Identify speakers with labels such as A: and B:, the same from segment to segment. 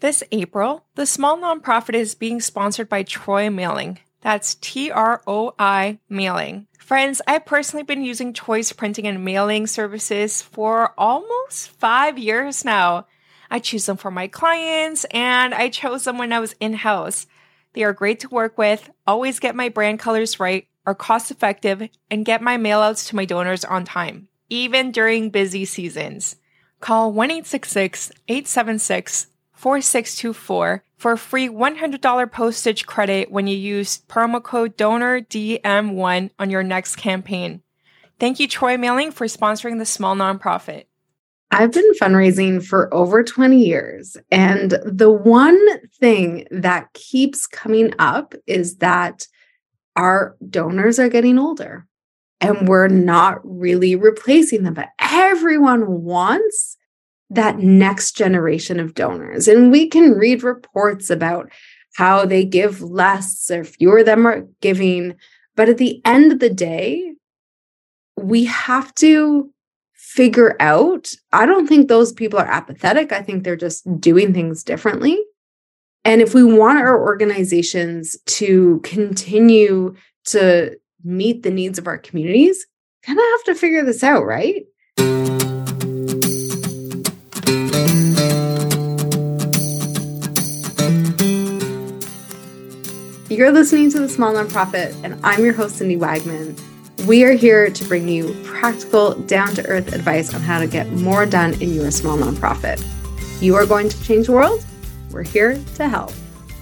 A: This April, the small nonprofit is being sponsored by Troy Mailing. That's TROI Mailing. Friends, I've personally been using Troy's printing and mailing services for almost 5 years now. I choose them for my clients, and I chose them when I was in-house. They are great to work with, always get my brand colors right, are cost-effective, and get my mailouts to my donors on time, even during busy seasons. Call 1-866-876-4624 for a free $100 postage credit when you use promo code DONORDM1 on your next campaign. Thank you, Troy Mailing, for sponsoring the small nonprofit.
B: I've been fundraising for over 20 years, and the one thing that keeps coming up is that our donors are getting older, and we're not really replacing them, but everyone wants that next generation of donors. And we can read reports about how they give less or fewer of them are giving. But at the end of the day, we have to figure out, I don't think those people are apathetic. I think they're just doing things differently. And if we want our organizations to continue to meet the needs of our communities, kind of have to figure this out, right? You're listening to The Small Nonprofit, and I'm your host, Cindy Wagman. We are here to bring you practical, down-to-earth advice on how to get more done in your small nonprofit. You are going to change the world. We're here to help.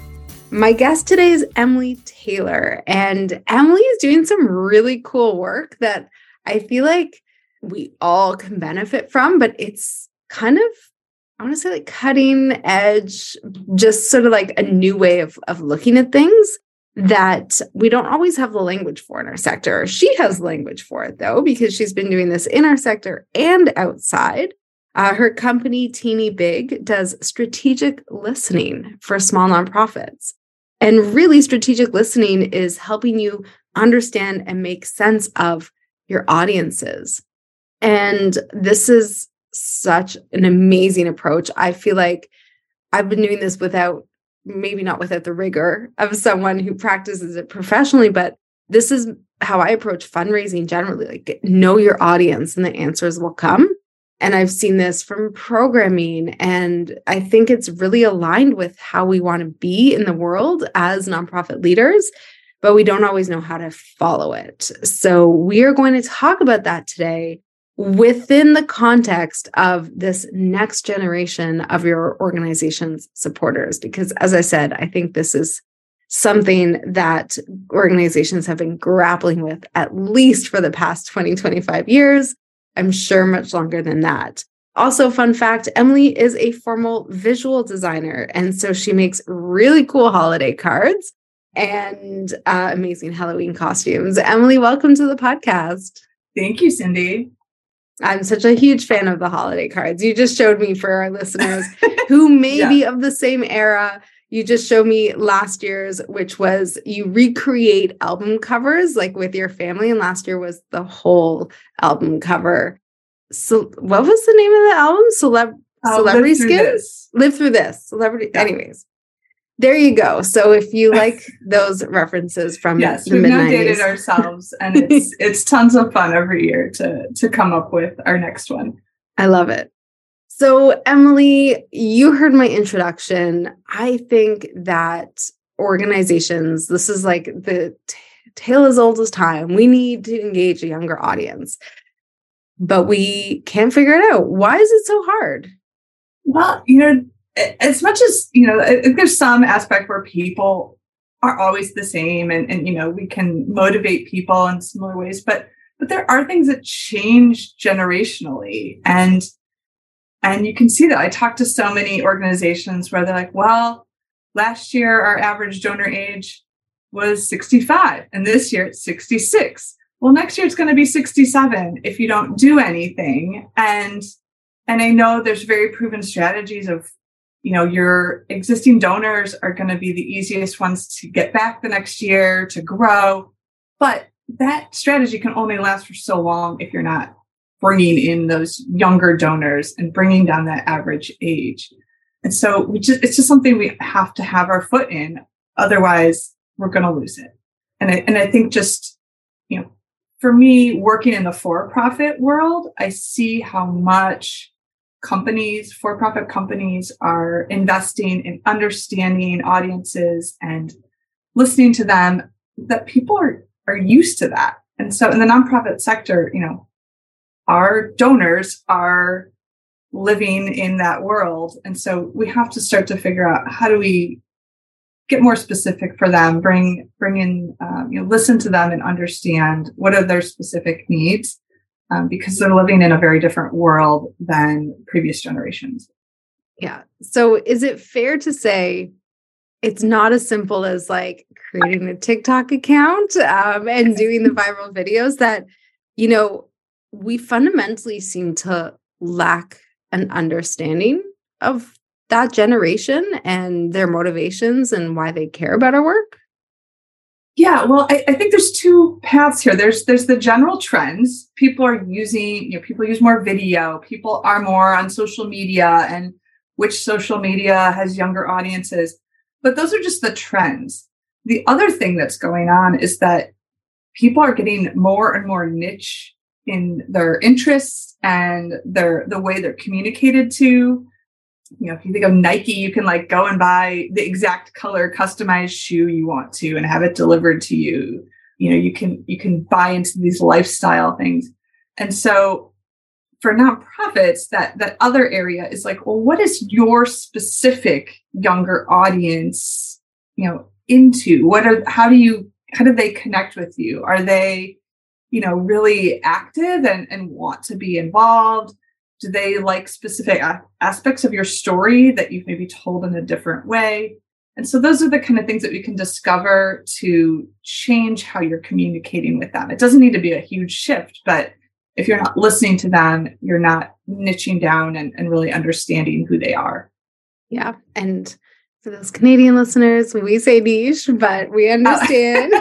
B: My guest today is Emily Taylor, and Emily is doing some really cool work that I feel like we all can benefit from, but it's kind of, I want to say, like cutting edge, just sort of like a new way of looking at things that we don't always have the language for in our sector. She has language for it, though, because she's been doing this in our sector and outside. Her company, Teeny Big, does strategic listening for small nonprofits. And really, strategic listening is helping you understand and make sense of your audiences. And this is such an amazing approach. I feel like I've been doing this maybe not without the rigor of someone who practices it professionally, but this is how I approach fundraising generally. Like, know your audience and the answers will come. And I've seen this from programming, and I think it's really aligned with how we want to be in the world as nonprofit leaders, but we don't always know how to follow it. So we are going to talk about that today within the context of this next generation of your organization's supporters. Because as I said, I think this is something that organizations have been grappling with at least for the past 20, 25 years. I'm sure much longer than that. Also, fun fact, Emily is a formal visual designer. And so she makes really cool holiday cards and amazing Halloween costumes. Emily, welcome to the podcast.
C: Thank you, Cindy.
B: I'm such a huge fan of the holiday cards. You just showed me, for our listeners who may be of the same era, you just showed me last year's, which was you recreate album covers like with your family. And last year was the whole album cover. So what was the name of the album? Celebrity Skins? Live Through This. Celebrity. Yeah. Anyways, there you go. So if you like those references from the mid-90s.
C: We've now dated ourselves, and it's tons of fun every year to come up with our next one.
B: I love it. So, Emily, you heard my introduction. I think that organizations, this is like the tale as old as time. We need to engage a younger audience, but we can't figure it out. Why is it so hard?
C: Well, as much as, there's some aspect where people are always the same and we can motivate people in similar ways, but there are things that change generationally. And you can see that. I talked to so many organizations where they're like, well, last year our average donor age was 65, and this year it's 66. Well, next year it's going to be 67 if you don't do anything. And I know there's very proven strategies of, your existing donors are going to be the easiest ones to get back the next year, to grow. But that strategy can only last for so long if you're not bringing in those younger donors and bringing down that average age. And so it's just something we have to have our foot in. Otherwise, we're going to lose it. And I think just, for me, working in the for-profit world, I see how much for-profit companies are investing in understanding audiences and listening to them, that people are used to that. And so in the nonprofit sector, our donors are living in that world. And so we have to start to figure out, how do we get more specific for them, bring in, listen to them and understand what are their specific needs, because they're living in a very different world than previous generations.
B: Yeah. So is it fair to say it's not as simple as like creating a TikTok account and doing the viral videos, that, we fundamentally seem to lack an understanding of that generation and their motivations and why they care about our work?
C: Yeah, well, I think there's two paths here. There's the general trends. People are using, people use more video. People are more on social media, and which social media has younger audiences. But those are just the trends. The other thing that's going on is that people are getting more and more niche in their interests and the way they're communicated to. If you think of Nike, you can like go and buy the exact color customized shoe you want to and have it delivered to you. You can buy into these lifestyle things. And so for nonprofits, that other area is like, well, what is your specific younger audience, into? How do they connect with you? Are they, really active and want to be involved? Do they like specific aspects of your story that you've maybe told in a different way? And so those are the kind of things that we can discover to change how you're communicating with them. It doesn't need to be a huge shift, but if you're not listening to them, you're not niching down and really understanding who they are.
B: Yeah. And for those Canadian listeners, we say niche, but we understand.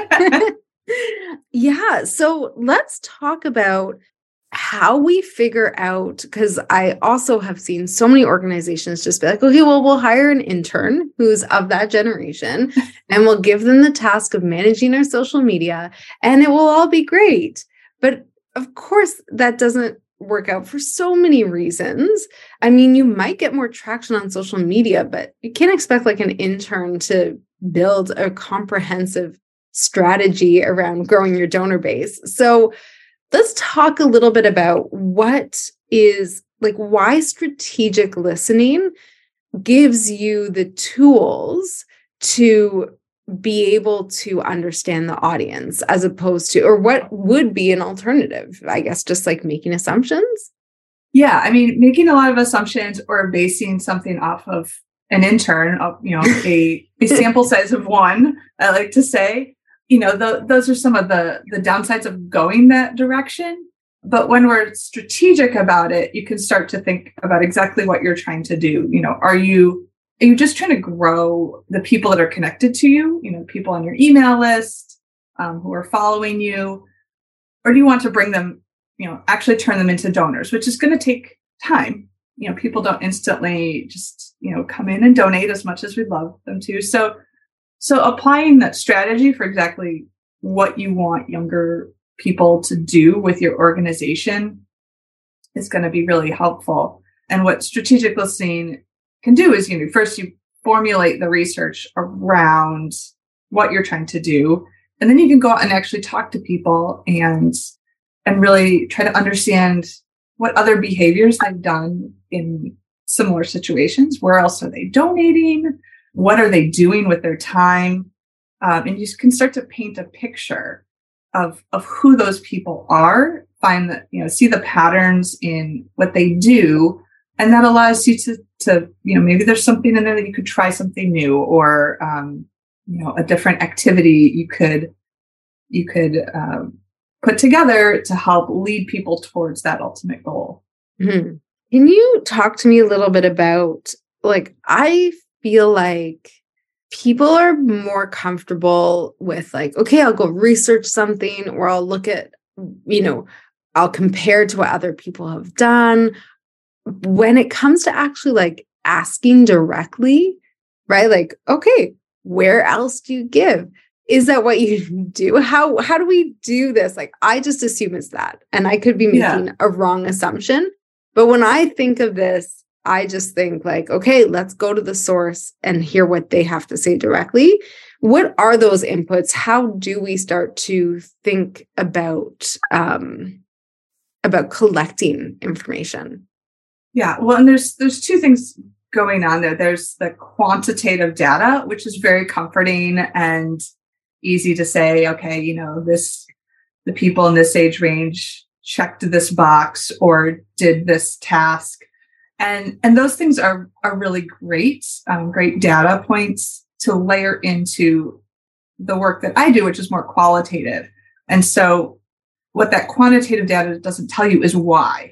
B: Yeah. So let's talk about how we figure out, because I also have seen so many organizations just be like, okay, well, we'll hire an intern who's of that generation and we'll give them the task of managing our social media and it will all be great. But of course, that doesn't work out for so many reasons. I mean, you might get more traction on social media, but you can't expect like an intern to build a comprehensive strategy around growing your donor base. So let's talk a little bit about what is like why strategic listening gives you the tools to be able to understand the audience as opposed to, or what would be an alternative, I guess, just like making assumptions.
C: Yeah. I mean, making a lot of assumptions or basing something off of an intern, a sample size of one, I like to say. Those are some of the downsides of going that direction. But when we're strategic about it, you can start to think about exactly what you're trying to do. Are you just trying to grow the people that are connected to you, people on your email list who are following you? Or do you want to bring them, actually turn them into donors, which is going to take time. People don't instantly just, come in and donate as much as we'd love them to. So applying that strategy for exactly what you want younger people to do with your organization is going to be really helpful. And what strategic listening can do is, first you formulate the research around what you're trying to do, and then you can go out and actually talk to people and really try to understand what other behaviors they've done in similar situations. Where else are they donating? What are they doing with their time? And you can start to paint a picture of who those people are, find that, see the patterns in what they do. And that allows you to maybe there's something in there that you could try something new, or, a different activity you could put together to help lead people towards that ultimate goal.
B: Mm-hmm. Can you talk to me a little bit about, I feel like people are more comfortable with okay, I'll go research something, or I'll look at, I'll compare to what other people have done. When it comes to actually asking directly, right? Like, okay, where else do you give? Is that what you do? How do we do this? Like, I just assume it's that. And I could be making a wrong assumption. But when I think of this, I just think like, okay, let's go to the source and hear what they have to say directly. What are those inputs? How do we start to think about collecting information?
C: Yeah, well, and there's two things going on there. There's the quantitative data, which is very comforting and easy to say, okay, the people in this age range checked this box or did this task. And those things are really great, great data points to layer into the work that I do, which is more qualitative. And so what that quantitative data doesn't tell you is why.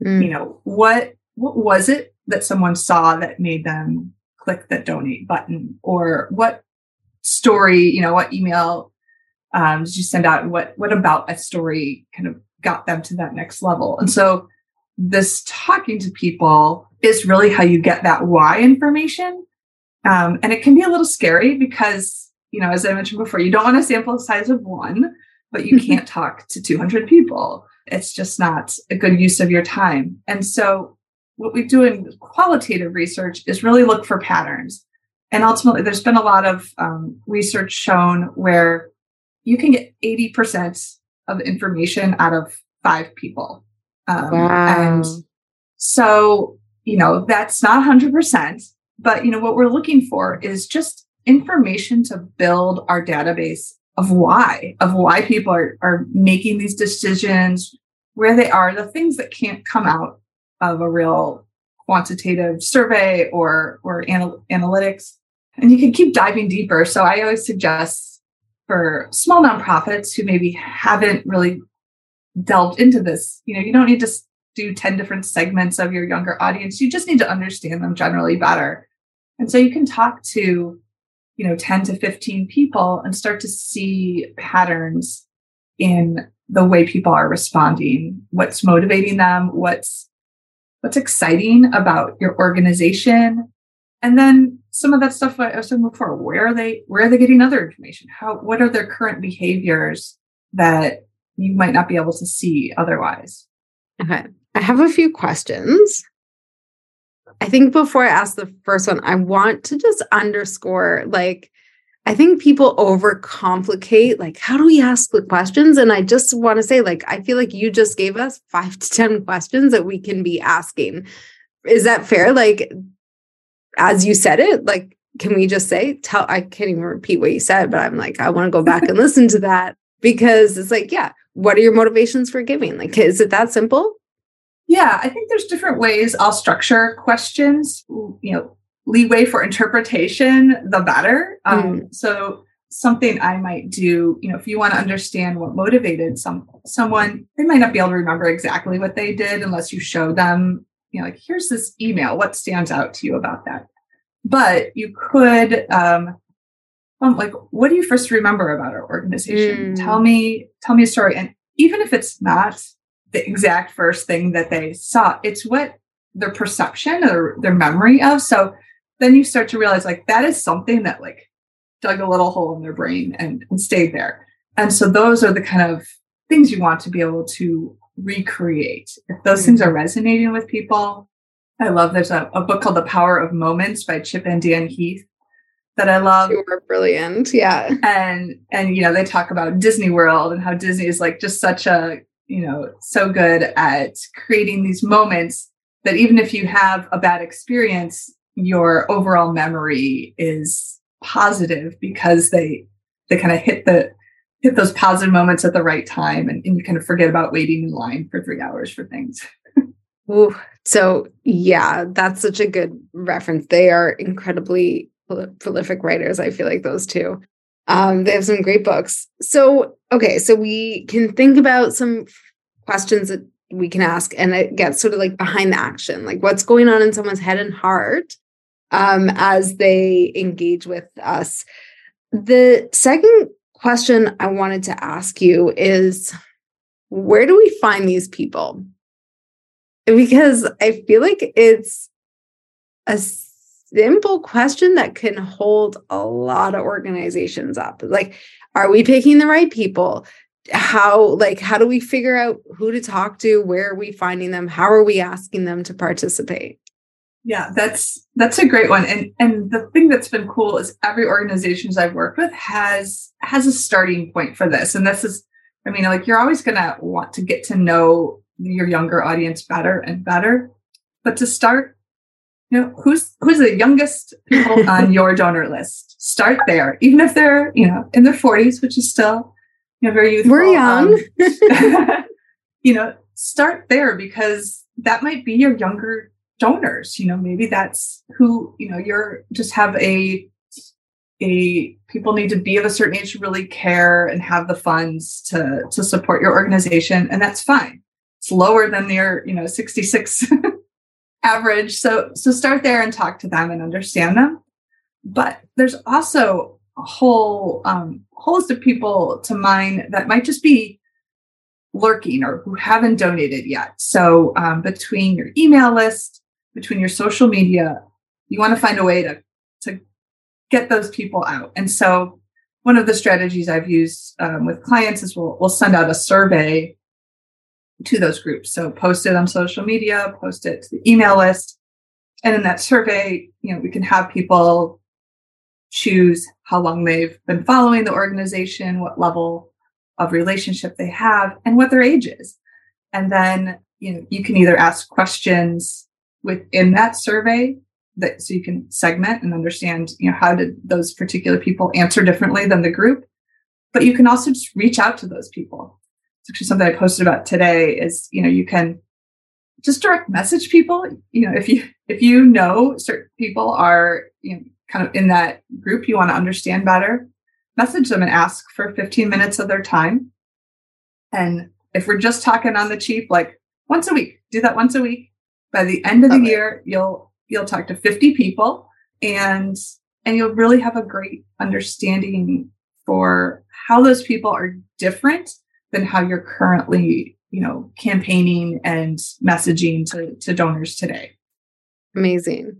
C: What was it that someone saw that made them click the donate button? Or what story, what email did you send out? And what about a story kind of got them to that next level? And so this talking to people is really how you get that why information. And it can be a little scary because, as I mentioned before, you don't want a sample size of one, but you can't talk to 200 people. It's just not a good use of your time. And so what we do in qualitative research is really look for patterns. And ultimately, there's been a lot of research shown where you can get 80% of information out of 5 people.
B: Wow.
C: And so, that's not 100%, but, what we're looking for is just information to build our database of why people are making these decisions, where they are, the things that can't come out of a real quantitative survey or analytics. And you can keep diving deeper. So I always suggest for small nonprofits who maybe haven't really delved into this, you don't need to do 10 different segments of your younger audience. You just need to understand them generally better. And so you can talk to, 10 to 15 people and start to see patterns in the way people are responding, what's motivating them, what's exciting about your organization. And then some of that stuff I was talking before, where are they getting other information? What are their current behaviors that you might not be able to see otherwise?
B: Okay. I have a few questions. I think before I ask the first one, I want to just underscore, I think people overcomplicate, how do we ask the questions? And I just want to say, I feel like you just gave us 5 to 10 questions that we can be asking. Is that fair? As you said it, can we just say, I can't even repeat what you said, but I'm I want to go back and listen to that because it's what are your motivations for giving? Is it that simple?
C: Yeah, I think there's different ways I'll structure questions, leeway for interpretation, the better. So something I might do, if you want to understand what motivated someone, they might not be able to remember exactly what they did unless you show them, here's this email, what stands out to you about that? But you could, what do you first remember about our organization? Tell me a story. And even if it's not the exact first thing that they saw, it's what their perception or their memory of. So then you start to realize that is something that dug a little hole in their brain and stayed there. And so those are the kind of things you want to be able to recreate. If those things are resonating with people, I love, there's a book called The Power of Moments by Chip and Dan Heath that I love.
B: You were brilliant. Yeah.
C: And they talk about Disney World and how Disney is just such a, so good at creating these moments that even if you have a bad experience, your overall memory is positive because they kind of hit those positive moments at the right time, and you kind of forget about waiting in line for 3 hours for things.
B: Ooh, so yeah, that's such a good reference. They are incredibly prolific writers. I feel like those two. They have some great books. So, okay, so we can think about some questions that we can ask, and it gets sort of behind the action, what's going on in someone's head and heart as they engage with us. The second question I wanted to ask you is, where do we find these people? Because I feel like it's a simple question that can hold a lot of organizations up. Like, are we picking the right people? How do we figure out who to talk to? Where are we finding them? How are we asking them to participate?
C: Yeah, that's a great one. And the thing that's been cool is every organization I've worked with has a starting point for this. And this is, I mean, like, you're always going to want to get to know your younger audience better and better. But to start, who's the youngest people on your donor list? Start there, even if they're, in their 40s, which is still, very youthful.
B: We're young.
C: Start there, because that might be your younger donors. Maybe that's who, you're just have a people need to be of a certain age to really care and have the funds to support your organization. And that's fine. It's lower than your, 66 average. So start there and talk to them and understand them. But there's also a whole list of people to mind that might just be lurking or who haven't donated yet. So between your email list, between your social media, you want to find a way to get those people out. And so one of the strategies I've used with clients is we'll send out a survey to those groups. So post it on social media, post it to the email list. And in that survey, we can have people choose how long they've been following the organization, what level of relationship they have, and what their age is. And then, you can either ask questions within that survey so you can segment and understand, how did those particular people answer differently than the group. But you can also just reach out to those people. It's actually something I posted about today is, you can just direct message people. If you know certain people are, kind of in that group you want to understand better, message them and ask for 15 minutes of their time. And if we're just talking on the cheap, like once a week, do that once a week. By the end of the year, you'll talk to 50 people and you'll really have a great understanding for how those people are different than how you're currently, campaigning and messaging to donors today.
B: Amazing.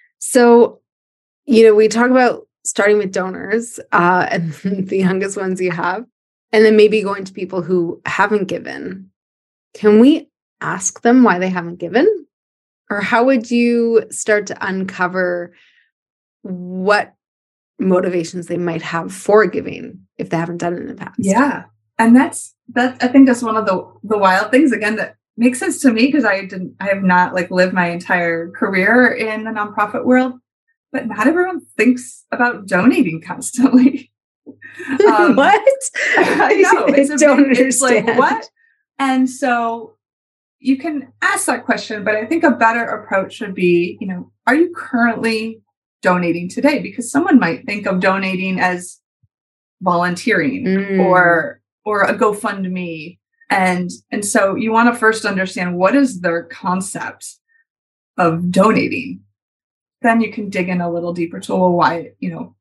B: So, we talk about starting with donors and the youngest ones you have, and then maybe going to people who haven't given. Can we ask them why they haven't given? Or how would you start to uncover what motivations they might have for giving if they haven't done it in the past?
C: Yeah. And that's I think that's one of the wild things, again, that makes sense to me, because I have not lived my entire career in the nonprofit world, but not everyone thinks about donating constantly.
B: What?
C: I know.
B: It's
C: like, what? And so you can ask that question, but I think a better approach would be, are you currently donating today? Because someone might think of donating as volunteering or a GoFundMe. And so you want to first understand what is their concept of donating. Then you can dig in a little deeper to, well, why,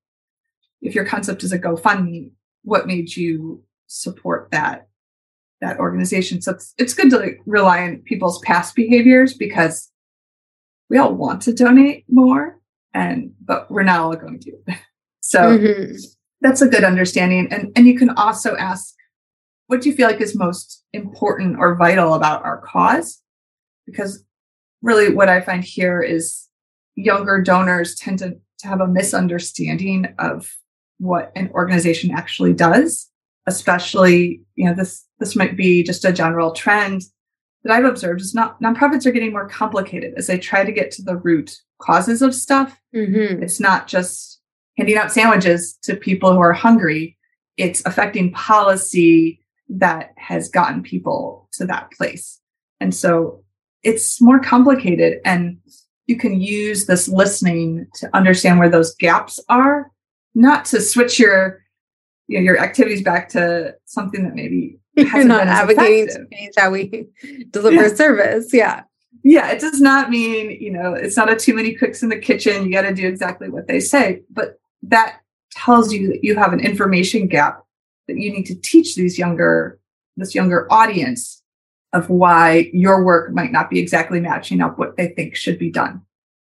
C: if your concept is a GoFundMe, what made you support that organization? So it's good to rely on people's past behaviors, because we all want to donate more, but we're not all going to. So that's a good understanding. And you can also ask, what do you feel like is most important or vital about our cause? Because really what I find here is younger donors tend to have a misunderstanding of what an organization actually does, especially, this might be just a general trend that I've observed is nonprofits are getting more complicated as they try to get to the root causes of stuff. It's not just handing out sandwiches to people who are hungry. It's affecting policy that has gotten people to that place. And so it's more complicated, and you can use this listening to understand where those gaps are, not to switch your activities back to something that maybe
B: you're not advocating to change how we deliver service. Yeah.
C: Yeah. It does not mean, it's not a too many cooks in the kitchen. You got to do exactly what they say, but that tells you that you have an information gap that you need to teach this younger audience of why your work might not be exactly matching up what they think should be done.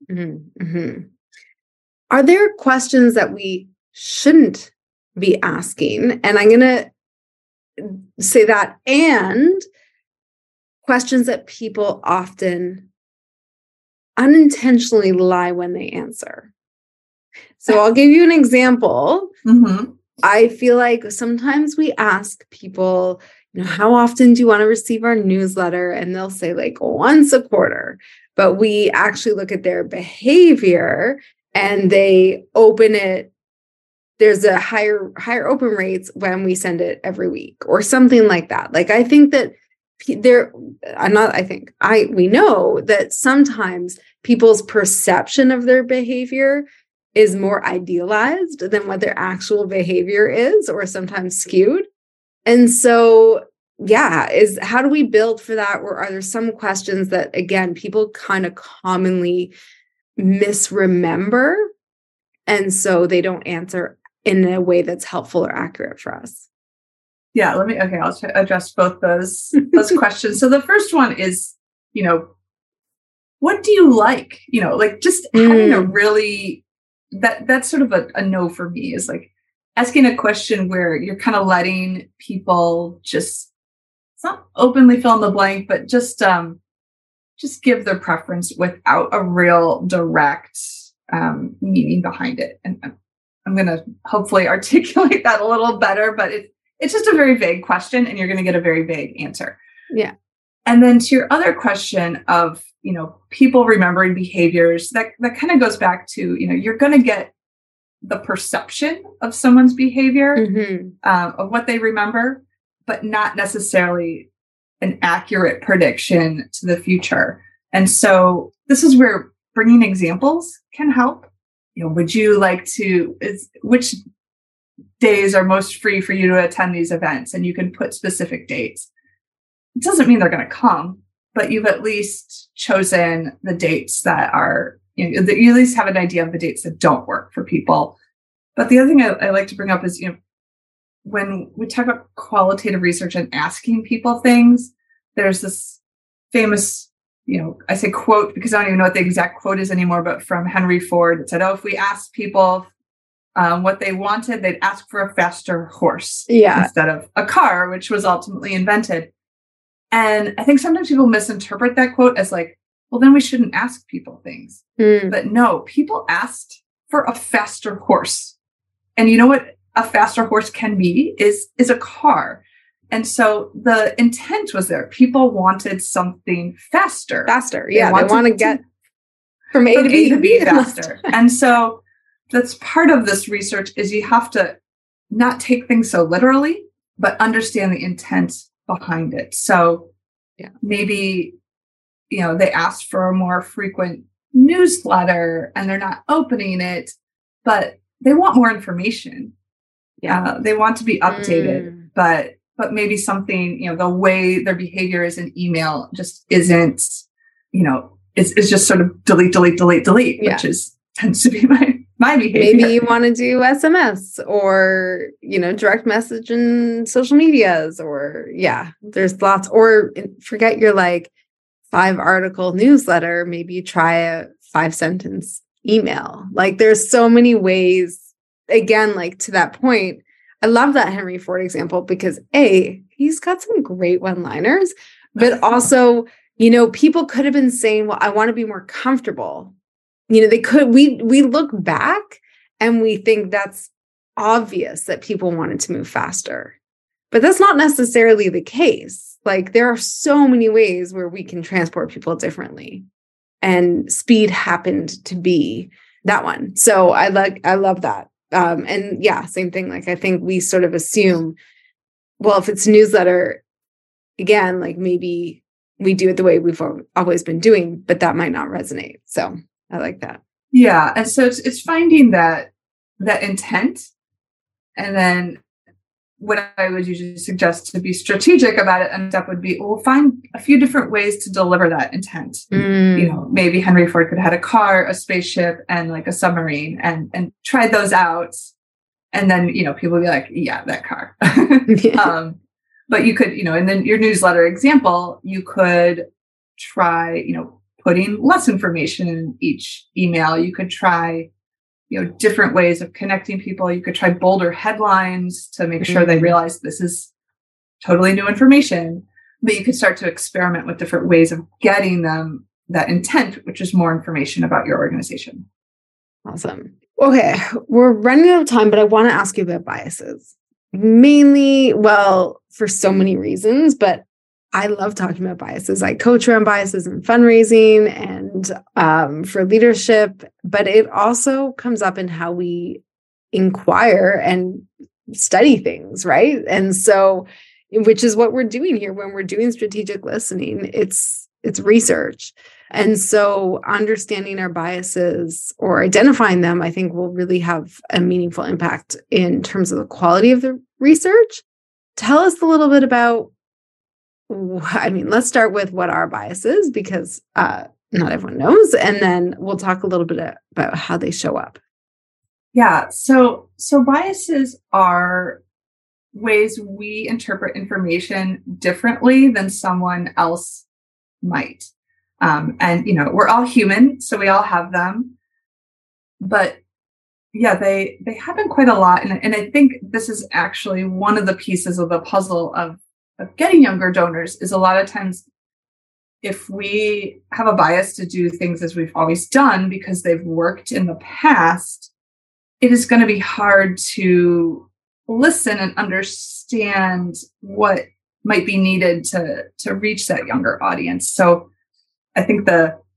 B: Mm-hmm. Are there questions that we shouldn't be asking? And I'm going to say that, and questions that people often unintentionally lie when they answer. So I'll give you an example.
C: Mm-hmm.
B: I feel like sometimes we ask people, how often do you want to receive our newsletter? And they'll say like once a quarter, but we actually look at their behavior and they open it. There's a higher open rates when we send it every week or something like that. Like, I think that we know that sometimes people's perception of their behavior is more idealized than what their actual behavior is, or sometimes skewed. And so, how do we build for that? Or are there some questions that, again, people kind of commonly misremember, and so they don't answer in a way that's helpful or accurate for us?
C: Yeah, I'll address both those questions. So the first one is, what do you like? Like just having a really, that's sort of a no for me, is like asking a question where you're kind of letting people just, it's not openly fill in the blank, but just give their preference without a real direct meaning behind it. And I'm going to hopefully articulate that a little better, but it's just a very vague question and you're going to get a very vague answer.
B: Yeah.
C: And then to your other question of, people remembering behaviors, that kind of goes back to, you're going to get the perception of someone's behavior, of what they remember, but not necessarily an accurate prediction to the future. And so this is where bringing examples can help. Would you like to, which days are most free for you to attend these events? And you can put specific dates. It doesn't mean they're going to come, but you've at least chosen the dates that are, that you at least have an idea of the dates that don't work for people. But the other thing I like to bring up is, when we talk about qualitative research and asking people things, there's this famous, I say quote because I don't even know what the exact quote is anymore, but from Henry Ford. It said, if we asked people what they wanted, they'd ask for a faster horse instead of a car, which was ultimately invented. And I think sometimes people misinterpret that quote as like, well, then we shouldn't ask people things. But no, people asked for a faster horse. And you know what a faster horse can be is a car. And so the intent was there. People wanted something faster.
B: Yeah. They want to get from A to B
C: faster. And so that's part of this research, is you have to not take things so literally, but understand the intent behind it. So maybe, they asked for a more frequent newsletter and they're not opening it, but they want more information. They want to be updated, but maybe something, the way their behavior is in email just isn't, it's just sort of delete, which tends to be my behavior.
B: Maybe you want to do SMS or, direct message in social medias, or there's lots, or forget your 5-article newsletter. Maybe you try a 5-sentence email. There's so many ways, again, to that point. I love that Henry Ford example because he's got some great one-liners, but also, people could have been saying, well, I want to be more comfortable. They could, we look back and we think that's obvious that people wanted to move faster, but that's not necessarily the case. There are so many ways where we can transport people differently, and speed happened to be that one. So I love that. And same thing. I think we sort of assume, well, if it's a newsletter, again, maybe we do it the way we've always been doing, but that might not resonate. So I like that.
C: Yeah. And so it's finding that intent. And then what I would usually suggest to be strategic about it, and step would be, we'll find a few different ways to deliver that intent. Maybe Henry Ford could have had a car, a spaceship, and a submarine, and tried those out. And then, people would be like, yeah, that car. But you could, and then your newsletter example, you could try, putting less information in each email. You could try, different ways of connecting people. You could try bolder headlines to make sure they realize this is totally new information. But you could start to experiment with different ways of getting them that intent, which is more information about your organization.
B: Awesome. Okay, we're running out of time, but I want to ask you about biases. Mainly, well, for so many reasons, but I love talking about biases. I coach around biases in fundraising and for leadership, but it also comes up in how we inquire and study things, right? And so, which is what we're doing here when we're doing strategic listening. It's research. And so understanding our biases or identifying them, I think will really have a meaningful impact in terms of the quality of the research. Tell us a little bit about, let's start with what our bias is, because not everyone knows. And then we'll talk a little bit about how they show up.
C: Yeah. So biases are ways we interpret information differently than someone else might. And we're all human, so we all have them. But yeah, they happen quite a lot. And I think this is actually one of the pieces of the puzzle of getting younger donors is a lot of times if we have a bias to do things as we've always done because they've worked in the past, it is going to be hard to listen and understand what might be needed to reach that younger audience. So I think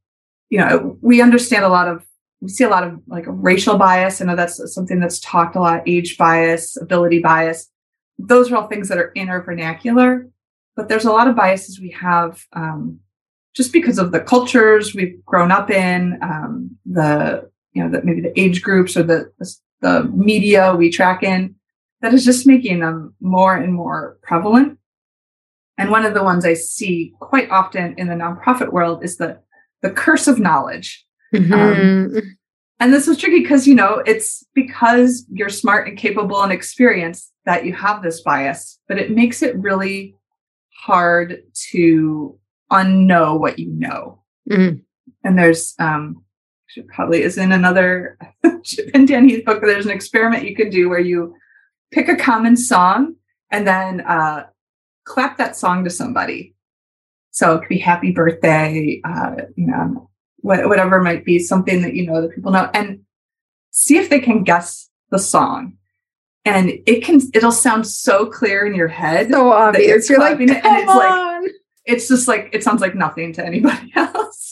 C: we see a lot of like racial bias. I know that's something that's talked a lot, age bias, ability bias. Those are all things that are in our vernacular, but there's a lot of biases we have just because of the cultures we've grown up in, maybe the age groups or the media we track in, that is just making them more and more prevalent. And one of the ones I see quite often in the nonprofit world is the curse of knowledge. And this is tricky because, it's because you're smart and capable and experienced that you have this bias, but it makes it really hard to unknow what you know. And there's, probably is in another Chip and Dan Heath book, there's an experiment you can do where you pick a common song and then clap that song to somebody. So it could be happy birthday, whatever it might be, something that that people know, and see if they can guess the song. And it'll sound so clear in your head.
B: So obvious. You're like, come on.
C: It's just like, it sounds like nothing to anybody else.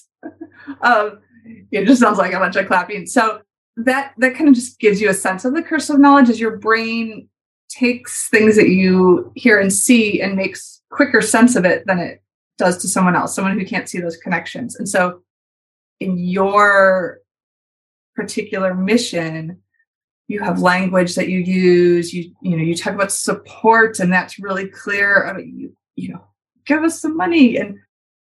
C: It just sounds like a bunch of clapping. So that kind of just gives you a sense of the curse of knowledge as your brain takes things that you hear and see and makes quicker sense of it than it does to someone else, someone who can't see those connections. And so in your particular mission, you have language that you use, you talk about support, and that's really clear. I mean, give us some money, and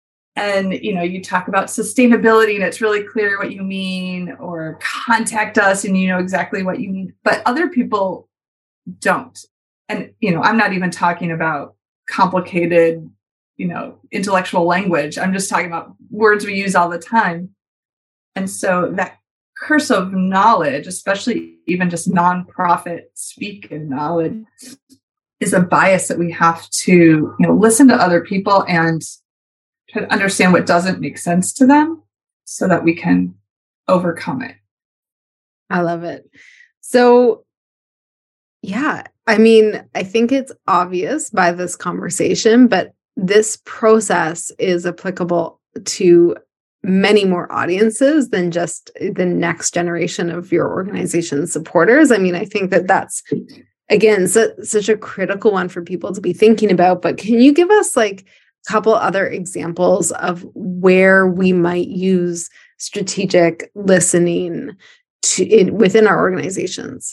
C: you talk about sustainability, and it's really clear what you mean, or contact us and you know exactly what you mean, but other people don't. And, I'm not even talking about complicated, intellectual language. I'm just talking about words we use all the time. And so that curse of knowledge, especially even just nonprofit speak and knowledge, is a bias that we have to, listen to other people and try to understand what doesn't make sense to them so that we can overcome it.
B: I love it. So, yeah, I think it's obvious by this conversation, but this process is applicable to many more audiences than just the next generation of your organization's supporters. I think that's, again, such a critical one for people to be thinking about. But can you give us a couple other examples of where we might use strategic listening within our organizations?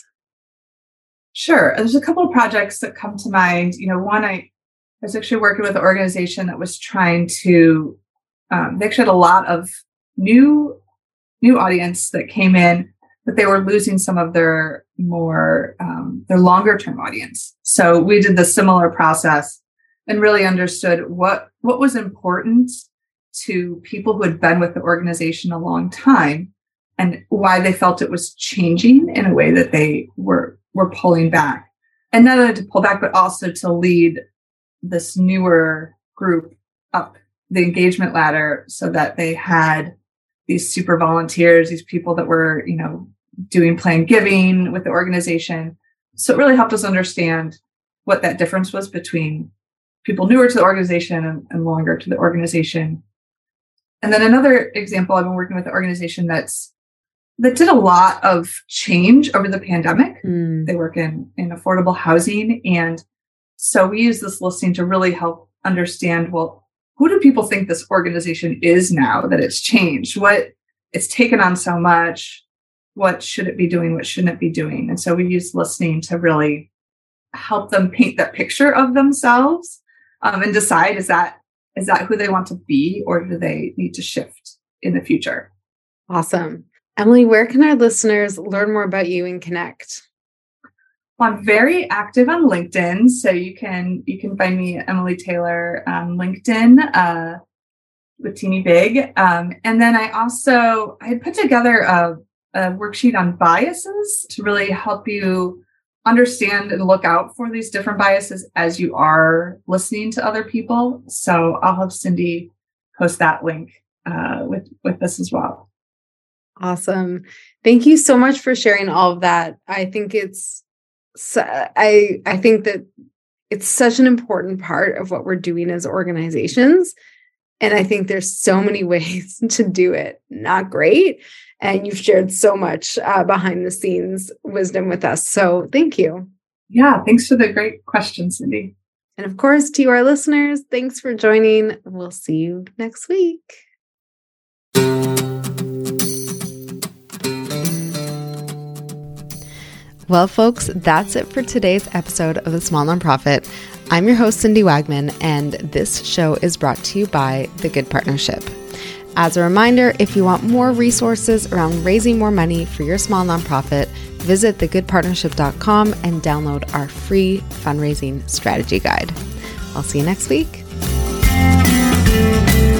C: Sure. There's a couple of projects that come to mind. One, I was actually working with an organization that was trying to, they actually had a lot of new audience that came in, but they were losing some of their more, their longer term audience. So we did the similar process and really understood what was important to people who had been with the organization a long time and why they felt it was changing in a way that they were pulling back. And not only to pull back, but also to lead this newer group up the engagement ladder so that they had these super volunteers, these people that were, doing planned giving with the organization. So it really helped us understand what that difference was between people newer to the organization and longer to the organization. And then another example, I've been working with an organization that did a lot of change over the pandemic. They work in affordable housing. And so we use this listening to really help understand, well, who do people think this organization is now that it's changed? What it's taken on so much? What should it be doing? What shouldn't it be doing? And so we use listening to really help them paint that picture of themselves and decide, is that who they want to be, or do they need to shift in the future?
B: Awesome. Emily, where can our listeners learn more about you and connect?
C: Well, I'm very active on LinkedIn, so you can find me Emily Taylor on LinkedIn with Teeny Big. And then I had put together a worksheet on biases to really help you understand and look out for these different biases as you are listening to other people. So I'll have Cindy post that link with this as well.
B: Awesome. Thank you so much for sharing all of that. I think I think that it's such an important part of what we're doing as organizations. And I think there's so many ways to do it not great. And you've shared so much behind the scenes wisdom with us. So thank you.
C: Yeah, thanks for the great question, Cindy.
B: And of course, to our listeners, thanks for joining. We'll see you next week. Well, folks, that's it for today's episode of The Small Nonprofit. I'm your host, Cindy Wagman, and this show is brought to you by The Good Partnership. As a reminder, if you want more resources around raising more money for your small nonprofit, visit thegoodpartnership.com and download our free fundraising strategy guide. I'll see you next week.